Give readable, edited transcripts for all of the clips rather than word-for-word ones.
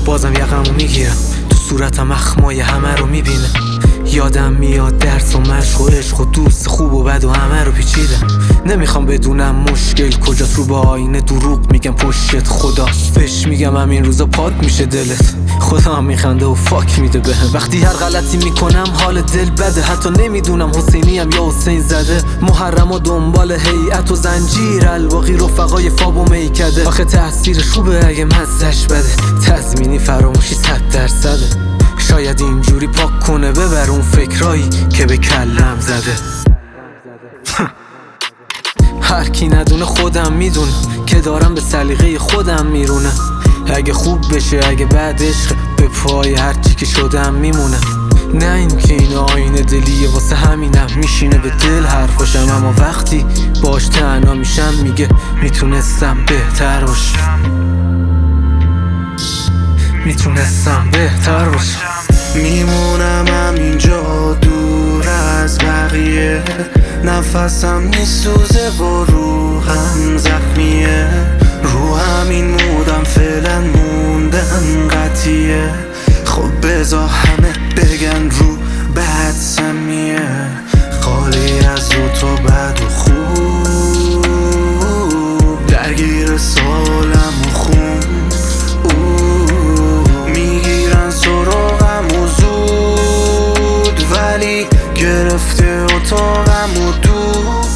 بازم یقمو میگیرم، تو صورتم اخمای همه رو میبینه. یادم میاد درس و مشق و عشق و دوست خوب و بد و همه رو پیچیدم. نمیخوام بدونم مشکل کجاست، رو با آینه دروغ میگم پشتت خداست. بهش میگم همین روزا پاک میشه دلت، خدا هم میخنده و فاک میده بهم. وقتی هر غلطی میکنم حال دل بده، حتی نمیدونم حسینیم یا حسین زده. محرم و دنبال هیئت و زنجیر، الباقی رفقای فاب و میکده. آخه تأثیرش خوبه اگه مزهش بده، تضمینی فراموشی 100%. شاید اینجوری پاک کنه ببر اون فکرایی که به کلم زده. هر کی ندونه خودم میدونم که دارم به سلیقه خودم میرونم. اگه خوب بشه اگه بعد عشق، به پای هر چی که شدم میمونم. نه این که این آینه دلیه، واسه همینم میشینه به دل حرفاشم. اما وقتی باش تنها میشم میگه میتونستم بهتر باشم، میتونستم بهتر باشم. میمونم همینجا دور از بقیه، نفسم میسوزه و روحم زخمیه. رو همین مودم فعلا موندن قطعیه. خب بذار همه بگن رو بد سمیه، خالی از لطف و بد و خوب، درگیر سالم و خون. میگیرن سراغم و زود، ولی گرفته اتاقم و دود.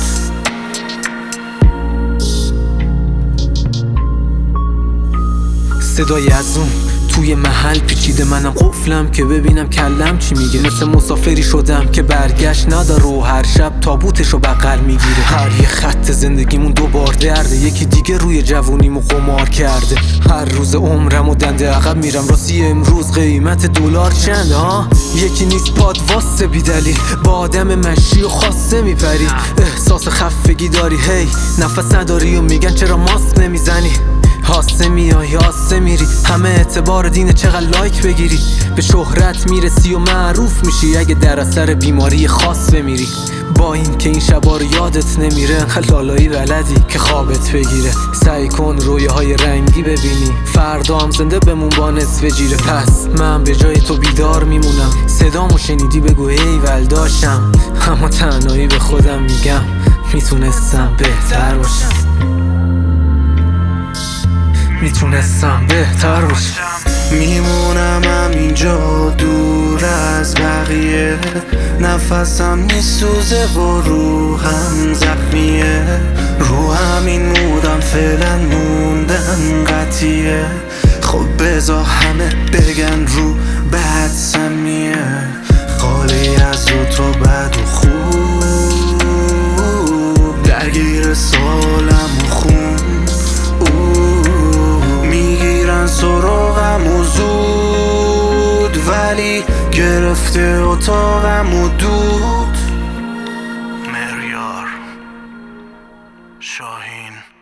صدای از اون توی محل پیچیده، منم قفلم که ببینم کلم چی میگه. مثل مسافری شدم که برگشت نداره و هر شب تابوتشو بغل میگیره. هر یه خط زندگیمون دوبار درده، یکی دیگه روی جوونیمو قمار کرده. هر روز عمرم و دنده عقب میرم، راستی امروز قیمت دلار چنده ها؟ یکی نیست پاد واسه بی دلیل، با آدم مشی و خاصه میپری. احساس خفگی داری، هی نفس نداری و میگن چرا ماسک نمیزنی. هاسته میای هاسته میری، همه اعتبار دینه چقدر لایک بگیری. به شهرت میرسی و معروف میشی اگه در اثر بیماری خاص بمیری. با این که این شبا رو یادت نمیره، انقدر لالایی بلدی که خوابت بگیره. سعی کن رویاهای رنگی ببینی، فردا هم زنده بمون با نصف جیره. پس من به جای تو بیدار میمونم، صدامو شنیدی بگو ایول داشتم. اما تنهایی به خودم میگم میتونستم بهتر باشم، میتونستم بهتر باشم. میمونم همینجا دور از بقیه، نفسم میسوزه و روحم زخمیه. رو همین مودم فعلا موندن قطعیه. خب بذار همه بگن رو بد سمیه، خالی از لطف و بد و خوب، درگیر سالم و خون. سراغم و زود، ولی گرفته اتاقم و دود. مهریار شاهین.